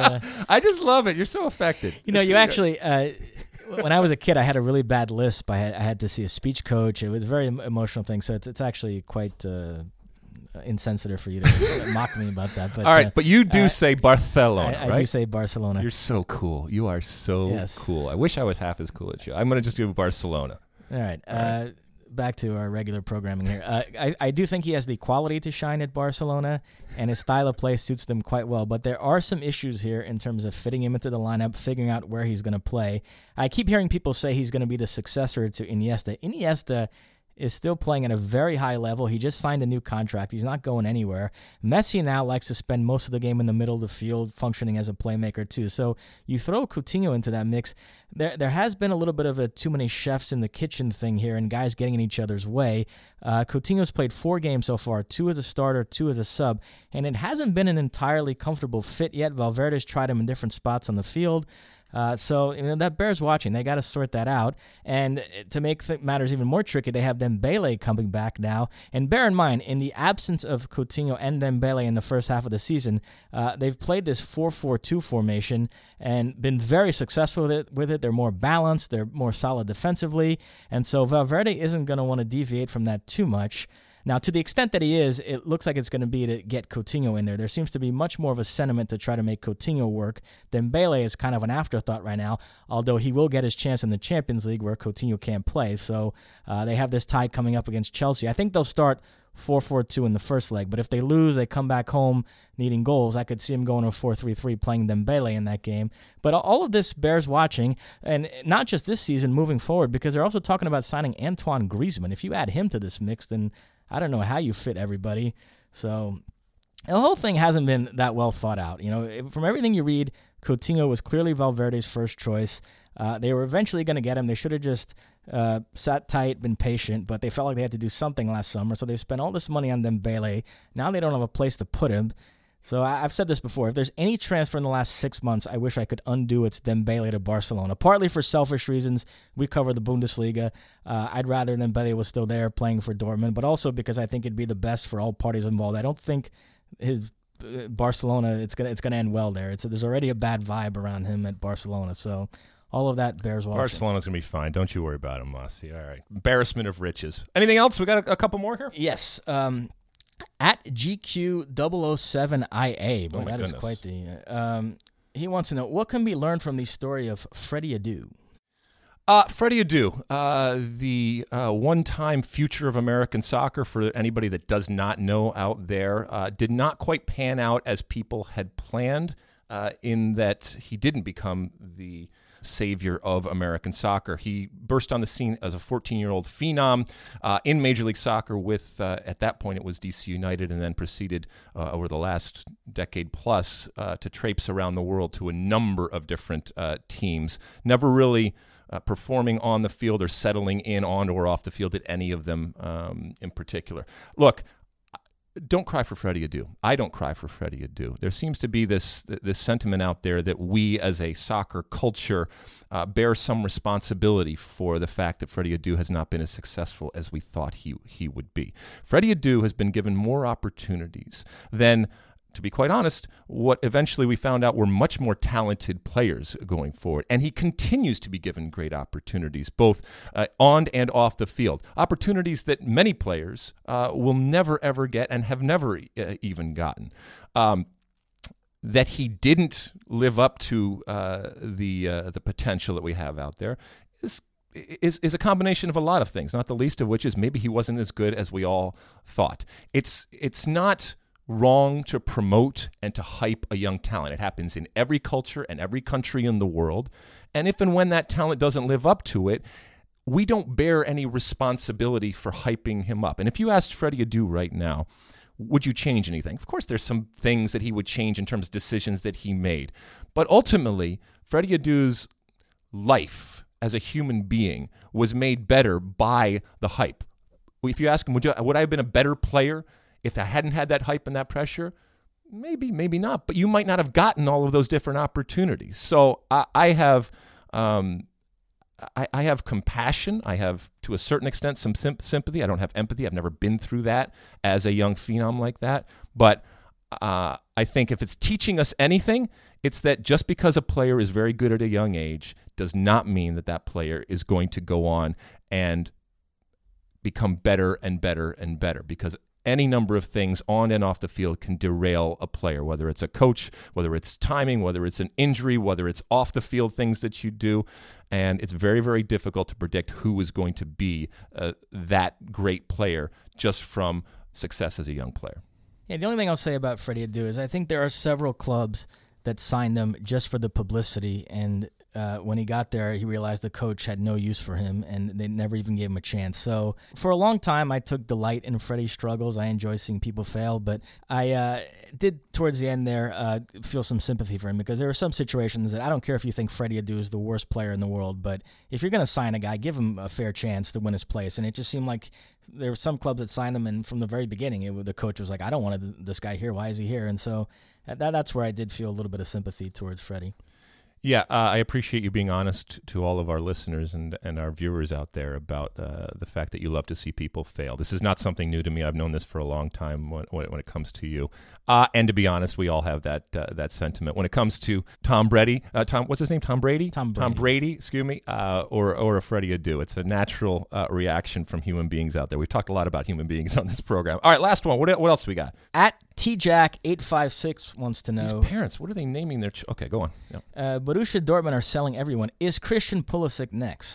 S2: I just love it. You're so affected.
S3: You actually, when I was a kid, I had a really bad lisp. I had to see a speech coach. It was a very emotional thing. So it's actually quite insensitive for you to mock me about that. But,
S2: all right, but you do say Barcelona, right?
S3: I do say Barcelona.
S2: You're so cool. You are so cool. I wish I was half as cool as you. I'm going to just do Barcelona.
S3: All right. Back to our regular programming here. I do think he has the quality to shine at Barcelona, and his style of play suits them quite well. But there are some issues here in terms of fitting him into the lineup, figuring out where he's going to play. I keep hearing people say he's going to be the successor to Iniesta. Iniesta is still playing at a very high level. He just signed a new contract. He's not going anywhere. Messi now likes to spend most of the game in the middle of the field, functioning as a playmaker too. So you throw Coutinho into that mix. There has been a little bit of a too many chefs in the kitchen thing here and guys getting in each other's way. Coutinho's played 4 games so far, 2 as a starter, 2 as a sub, and it hasn't been an entirely comfortable fit yet. Valverde's tried him in different spots on the field. So that bears watching. They got to sort that out. And to make matters even more tricky, they have Dembele coming back now. And bear in mind, in the absence of Coutinho and Dembele in the first half of the season, they've played this 4-4-2 formation and been very successful with it. They're more balanced. They're more solid defensively. And so Valverde isn't going to want to deviate from that too much. Now, to the extent that he is, it looks like it's going to be to get Coutinho in there. There seems to be much more of a sentiment to try to make Coutinho work. Dembele is kind of an afterthought right now, although he will get his chance in the Champions League where Coutinho can't play. So they have this tie coming up against Chelsea. I think they'll start 4-4-2 in the first leg. But if they lose, they come back home needing goals. I could see him going to a 4-3-3 playing Dembele in that game. But all of this bears watching, and not just this season, moving forward, because they're also talking about signing Antoine Griezmann. If you add him to this mix, then I don't know how you fit everybody. So the whole thing hasn't been that well thought out. From everything you read, Coutinho was clearly Valverde's first choice. They were eventually going to get him. They should have just sat tight, been patient, but they felt like they had to do something last summer, so they spent all this money on Dembele. Now they don't have a place to put him. So I've said this before. If there's any transfer in the last 6 months, I wish I could undo it's Dembele to Barcelona. Partly for selfish reasons. We cover the Bundesliga. I'd rather Dembele was still there playing for Dortmund, but also because I think it'd be the best for all parties involved. I don't think his Barcelona, it's gonna end well there. There's already a bad vibe around him at Barcelona, so all of that bears watching.
S2: Barcelona's going to be fine. Don't you worry about him, Mossy. All right. Embarrassment of riches. Anything else? We got a couple more here?
S3: Yes. At GQ007IA. Boy, that
S2: goodness.
S3: is quite the... he wants to know, what can be learned from the story of Freddie Adu?
S2: Freddie Adu, the one-time future of American soccer, for anybody that does not know out there, did not quite pan out as people had planned, in that he didn't become the savior of American soccer. He burst on the scene as a 14-year-old phenom in Major League Soccer with, at that point, it was DC United, and then proceeded over the last decade plus to traipse around the world to a number of different teams. Never really performing on the field or settling in on or off the field at any of them in particular. Look, don't cry for Freddie Adu. I don't cry for Freddie Adu. There seems to be this sentiment out there that we as a soccer culture bear some responsibility for the fact that Freddie Adu has not been as successful as we thought he would be. Freddie Adu has been given more opportunities than, to be quite honest, what eventually we found out were much more talented players going forward. And he continues to be given great opportunities, both on and off the field. Opportunities that many players will never, ever get and have never even gotten. That he didn't live up to the potential that we have out there is a combination of a lot of things, not the least of which is maybe he wasn't as good as we all thought. It's not wrong to promote and to hype a young talent. It happens in every culture and every country in the world. And if and when that talent doesn't live up to it, we don't bear any responsibility for hyping him up. And if you asked Freddie Adu right now, would you change anything? Of course, there's some things that he would change in terms of decisions that he made. But ultimately, Freddie Adu's life as a human being was made better by the hype. If you ask him, would I have been a better player if I hadn't had that hype and that pressure? Maybe, maybe not. But you might not have gotten all of those different opportunities. So I have compassion. I have, to a certain extent, some sympathy. I don't have empathy. I've never been through that as a young phenom like that. But I think if it's teaching us anything, it's that just because a player is very good at a young age does not mean that that player is going to go on and become better and better and better, because any number of things on and off the field can derail a player, whether it's a coach, whether it's timing, whether it's an injury, whether it's off the field things that you do. And it's very, very difficult to predict who is going to be that great player just from success as a young player.
S3: Yeah, the only thing I'll say about Freddie Adu is I think there are several clubs that signed him just for the publicity, and when he got there, he realized the coach had no use for him, and they never even gave him a chance. So for a long time, I took delight in Freddie's struggles. I enjoy seeing people fail, but I did, towards the end there, feel some sympathy for him, because there are some situations that I don't care if you think Freddie Adu is the worst player in the world, but if you're going to sign a guy, give him a fair chance to win his place. And it just seemed like there were some clubs that signed him, and from the very beginning, the coach was like, I don't want this guy here. Why is he here? And so that's where I did feel a little bit of sympathy towards Freddie.
S2: Yeah, I appreciate you being honest to all of our listeners and our viewers out there about the fact that you love to see people fail. This is not something new to me. I've known this for a long time when it comes to you. And to be honest, we all have that sentiment. When it comes to Tom Brady, what's his name? Tom Brady?
S3: Tom Brady.
S2: Tom Brady, excuse me, or a Freddie Adu. It's a natural reaction from human beings out there. We've talked a lot about human beings on this program. All right, last one. What else we got?
S3: At TJack856 wants to know.
S2: These parents, what are they naming their Okay, go on. Yeah.
S3: Borussia Dortmund are selling everyone. Is Christian Pulisic next?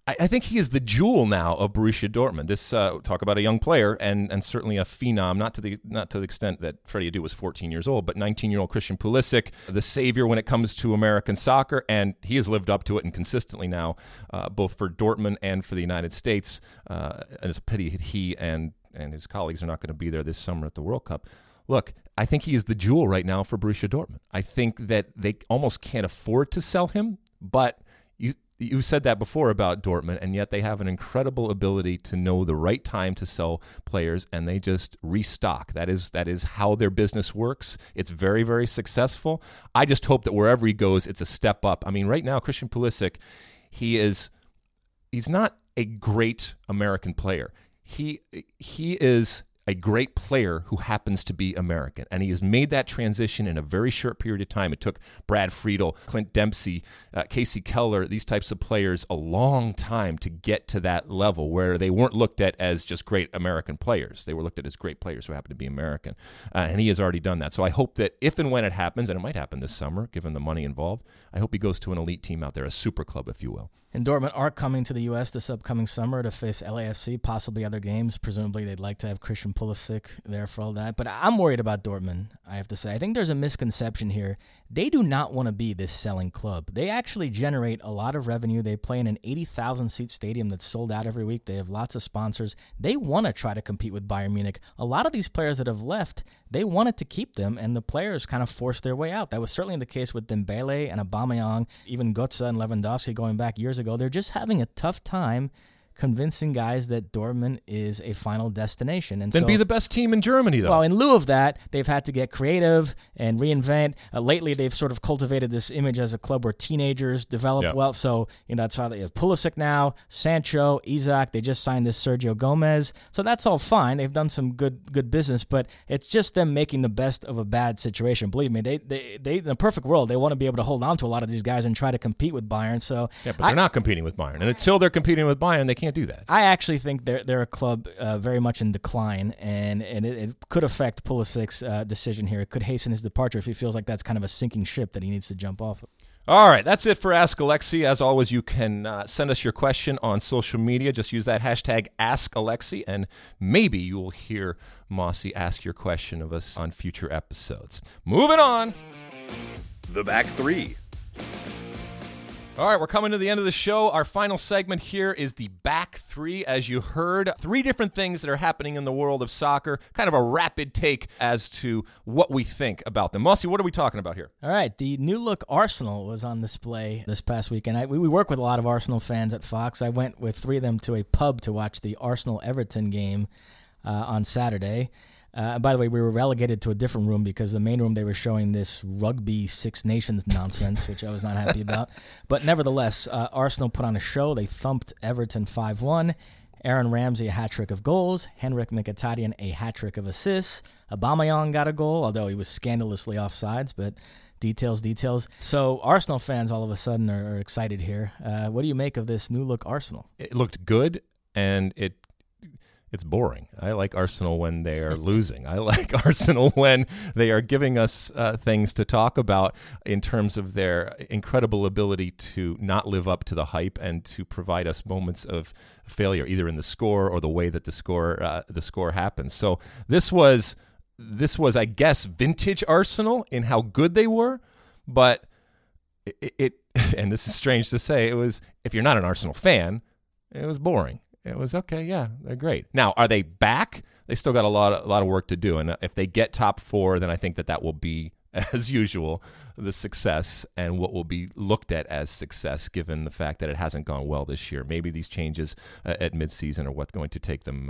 S2: I think he is the jewel now of Borussia Dortmund. This talk about a young player and certainly a phenom, not to the extent that Freddie Adu was 14 years old, but 19-year-old Christian Pulisic, the savior when it comes to American soccer, and he has lived up to it and consistently now, both for Dortmund and for the United States. And it's a pity he and his colleagues are not going to be there this summer at the World Cup. Look, I think he is the jewel right now for Borussia Dortmund. I think that they almost can't afford to sell him, but you said that before about Dortmund, and yet they have an incredible ability to know the right time to sell players, and they just restock. That is how their business works. It's very, very successful. I just hope that wherever he goes, it's a step up. I mean, right now, Christian Pulisic, he's not a great American player. He is a great player who happens to be American. And he has made that transition in a very short period of time. It took Brad Friedel, Clint Dempsey, Casey Keller, these types of players a long time to get to that level where they weren't looked at as just great American players. They were looked at as great players who happen to be American. And he has already done that. So I hope that if and when it happens, and it might happen this summer, given the money involved, I hope he goes to an elite team out there, a super club, if you will.
S3: And Dortmund are coming to the U.S. this upcoming summer to face LAFC, possibly other games. Presumably they'd like to have Christian Pulisic there for all that. But I'm worried about Dortmund, I have to say. I think there's a misconception here. They do not want to be this selling club. They actually generate a lot of revenue. They play in an 80,000-seat stadium that's sold out every week. They have lots of sponsors. They want to try to compete with Bayern Munich. A lot of these players that have left, they wanted to keep them, and the players kind of forced their way out. That was certainly the case with Dembele and Aubameyang, even Götze and Lewandowski going back years ago. They're just having a tough time convincing guys that Dortmund is a final destination. And
S2: then be the best team in Germany, though.
S3: Well, in lieu of that, they've had to get creative and reinvent. Lately, they've sort of cultivated this image as a club where teenagers develop well. So, that's how they have Pulisic now, Sancho, Isaac. They just signed this Sergio Gomez. So that's all fine. They've done some good business, but it's just them making the best of a bad situation. Believe me, they in a perfect world, they want to be able to hold on to a lot of these guys and try to compete with Bayern. So
S2: yeah, but they're not competing with Bayern. And until they're competing with Bayern, they can't do that.
S3: I actually think they're a club very much in decline, and it could affect Pulisic's decision here. It could hasten his departure if he feels like that's kind of a sinking ship that he needs to jump off of.
S2: All right, that's it for Ask Alexi. As always, you can send us your question on social media. Just use that hashtag AskAlexi, and maybe you will hear Mossy ask your question of us on future episodes. Moving on.
S4: The Back Three.
S2: All right, we're coming to the end of the show. Our final segment here is the Back Three. As you heard, 3 different things that are happening in the world of soccer, kind of a rapid take as to what we think about them. Mossy, what are we talking about here?
S3: All right, the new look Arsenal was on display this past weekend. We work with a lot of Arsenal fans at Fox. I went with 3 of them to a pub to watch the Arsenal-Everton game on Saturday. By the way, we were relegated to a different room because the main room they were showing this rugby Six Nations nonsense, which I was not happy about. But nevertheless, Arsenal put on a show. They thumped Everton 5-1. Aaron Ramsey, a hat-trick of goals. Henrik Mkhitaryan, a hat-trick of assists. Aubameyang got a goal, although he was scandalously offsides, but details. So Arsenal fans all of a sudden are excited here. What do you make of this new look Arsenal?
S2: It looked good, and it's boring. I like Arsenal when they are losing. I like Arsenal when they are giving us things to talk about in terms of their incredible ability to not live up to the hype and to provide us moments of failure, either in the score or the way that the score happens. So this was, I guess, vintage Arsenal in how good they were, but it and this is strange to say, it was, if you're not an Arsenal fan, it was boring. It was okay, yeah, they're great. Now, are they back? They still got a lot of work to do, and if they get top 4, then I think that will be, as usual, the success and what will be looked at as success, given the fact that it hasn't gone well this year. Maybe these changes at midseason are what's going to take them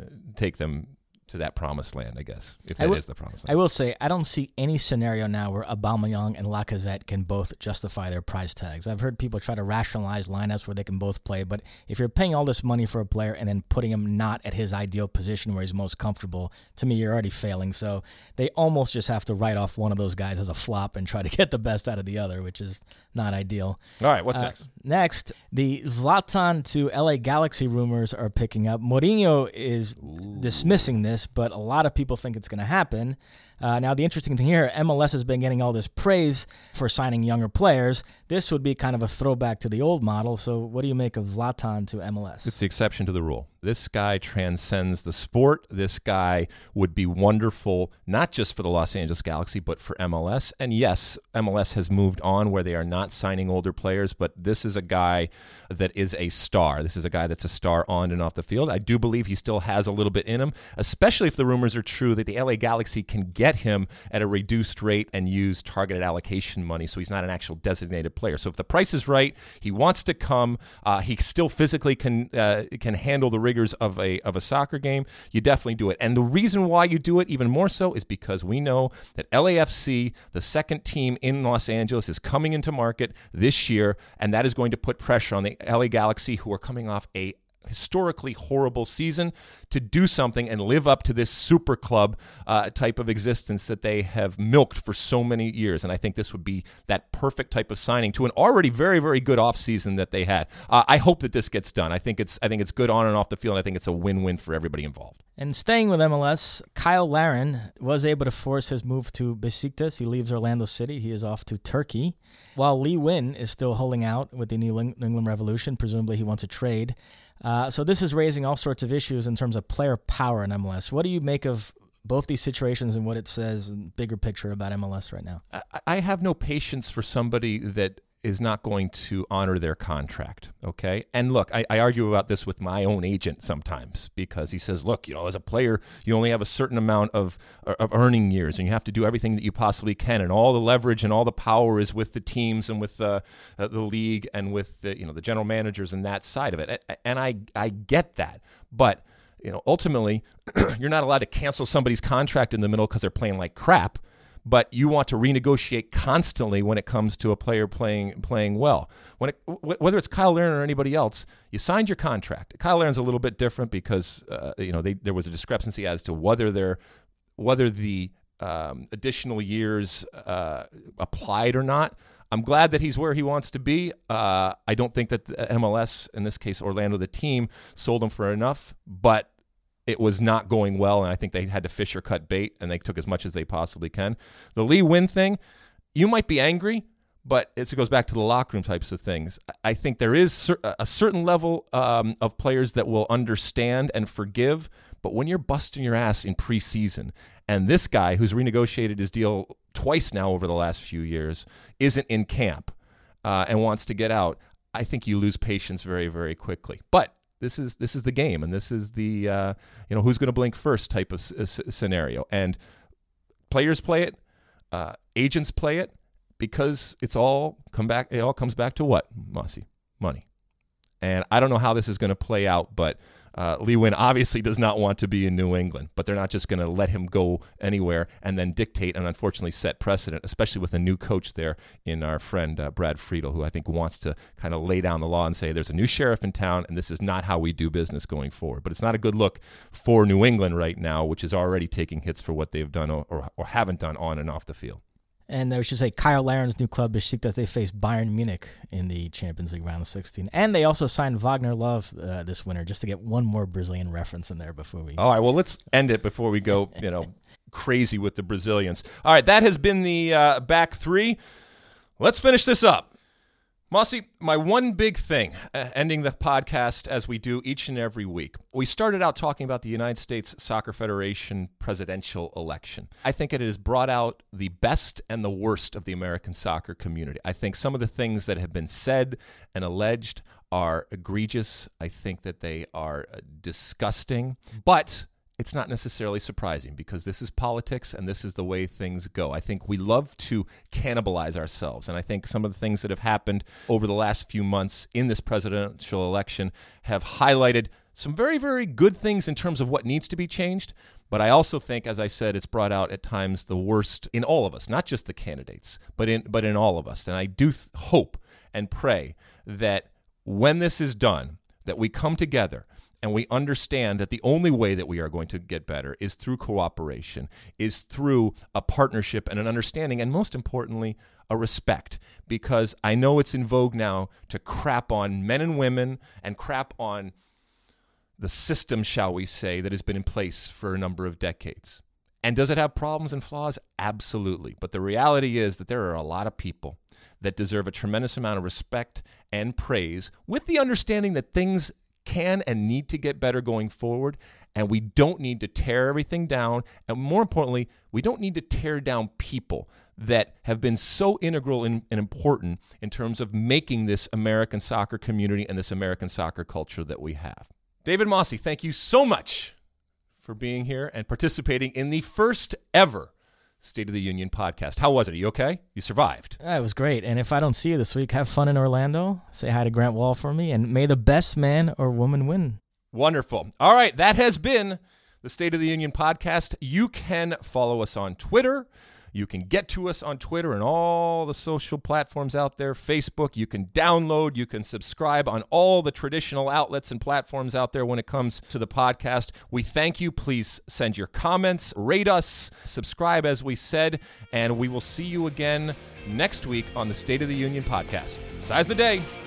S2: to that promised land, I guess, if that is the promised land.
S3: I will say, I don't see any scenario now where Aubameyang and Lacazette can both justify their price tags. I've heard people try to rationalize lineups where they can both play, but if you're paying all this money for a player and then putting him not at his ideal position where he's most comfortable, to me, you're already failing. So they almost just have to write off one of those guys as a flop and try to get the best out of the other, which is not ideal.
S2: All right, what's next?
S3: Next, the Zlatan to LA Galaxy rumors are picking up. Mourinho is dismissing this, but a lot of people think it's going to happen. Now, the interesting thing here, MLS has been getting all this praise for signing younger players. This would be kind of a throwback to the old model. So what do you make of Zlatan to MLS?
S2: It's the exception to the rule. This guy transcends the sport. This guy would be wonderful, not just for the Los Angeles Galaxy, but for MLS. And yes, MLS has moved on where they are not signing older players, but this is a guy that is a star. This is a guy that's a star on and off the field. I do believe he still has a little bit in him, especially if the rumors are true that the LA Galaxy can get him at a reduced rate and use targeted allocation money, so he's not an actual designated player. So if the price is right, he wants to come. He still physically can handle the rigors of a soccer game. You definitely do it. And the reason why you do it even more so is because we know that LAFC, the second team in Los Angeles, is coming into market this year, and that is going to put pressure on the LA Galaxy, who are coming off a historically horrible season, to do something and live up to this super club type of existence that they have milked for so many years. And I think this would be that perfect type of signing to an already very, very good offseason that they had. I hope that this gets done. I think it's good on and off the field, and I think it's a win-win for everybody involved.
S3: And staying with MLS, Kyle Larin was able to force his move to Besiktas. He leaves Orlando City. He is off to Turkey, while Lee Nguyen is still holding out with the New England Revolution. Presumably he wants a trade. So this is raising all sorts of issues in terms of player power in MLS. What do you make of both these situations and what it says, bigger picture about MLS right now?
S2: I have no patience for somebody that is not going to honor their contract, okay? And look, I argue about this with my own agent sometimes, because he says, look, as a player, you only have a certain amount of earning years, and you have to do everything that you possibly can, and all the leverage and all the power is with the teams and with the league and with the general managers and that side of it. And I get that, but ultimately, you're not allowed to cancel somebody's contract in the middle because they're playing like crap. But you want to renegotiate constantly when it comes to a player playing well. Whether it's Kyle Larin or anybody else, you signed your contract. Kyle Larin's a little bit different because there was a discrepancy as to whether the additional years applied or not. I'm glad that he's where he wants to be. I don't think that the MLS, in this case Orlando, the team, sold him for enough, but it was not going well, and I think they had to fish or cut bait, and they took as much as they possibly can. The Lee Nguyen thing, you might be angry, but it goes back to the locker room types of things. I think there is a certain level of players that will understand and forgive, but when you're busting your ass in preseason, and this guy who's renegotiated his deal twice now over the last few years isn't in camp and wants to get out, I think you lose patience very, very quickly. But this is the game, and this is the who's going to blink first type of scenario. And players play it, agents play it, because it all comes back to what, Mossy? Money. And I don't know how this is going to play out, but Lee Nguyen obviously does not want to be in New England, but they're not just going to let him go anywhere and then dictate and unfortunately set precedent, especially with a new coach there in our friend Brad Friedel, who I think wants to kind of lay down the law and say there's a new sheriff in town and this is not how we do business going forward. But it's not a good look for New England right now, which is already taking hits for what they've done or haven't done on and off the field.
S3: And we should say Kyle Larin's new club, Besiktas, they face Bayern Munich in the Champions League round of 16. And they also signed Wagner Love this winter, just to get one more Brazilian reference in there before we...
S2: All right, well, let's end it before we go, crazy with the Brazilians. All right, that has been the back three. Let's finish this up. Mossy, my one big thing, ending the podcast as we do each and every week. We started out talking about the United States Soccer Federation presidential election. I think it has brought out the best and the worst of the American soccer community. I think some of the things that have been said and alleged are egregious. I think that they are disgusting, but it's not necessarily surprising because this is politics and this is the way things go. I think we love to cannibalize ourselves, and I think some of the things that have happened over the last few months in this presidential election have highlighted some very, very good things in terms of what needs to be changed. But I also think, as I said, it's brought out at times the worst in all of us, not just the candidates, but in all of us. And I do hope and pray that when this is done, that we come together and we understand that the only way that we are going to get better is through cooperation, is through a partnership and an understanding, and most importantly, a respect. Because I know it's in vogue now to crap on men and women and crap on the system, shall we say, that has been in place for a number of decades. And does it have problems and flaws? Absolutely. But the reality is that there are a lot of people that deserve a tremendous amount of respect and praise, with the understanding that things can and need to get better going forward, and we don't need to tear everything down. And more importantly, we don't need to tear down people that have been so integral and important in terms of making this American soccer community and this American soccer culture that we have. David Mosse, thank you so much for being here and participating in the first ever State of the Union podcast. How was it? Are you okay? You survived.
S3: It was great. And if I don't see you this week, have fun in Orlando. Say hi to Grant Wall for me, and may the best man or woman win.
S2: Wonderful. All right, that has been the State of the Union podcast. You can follow us on Twitter. You can get to us on Twitter and all the social platforms out there, Facebook. You can download, you can subscribe on all the traditional outlets and platforms out there when it comes to the podcast. We thank you. Please send your comments, rate us, subscribe as we said, and we will see you again next week on the State of the Union podcast. Size the day.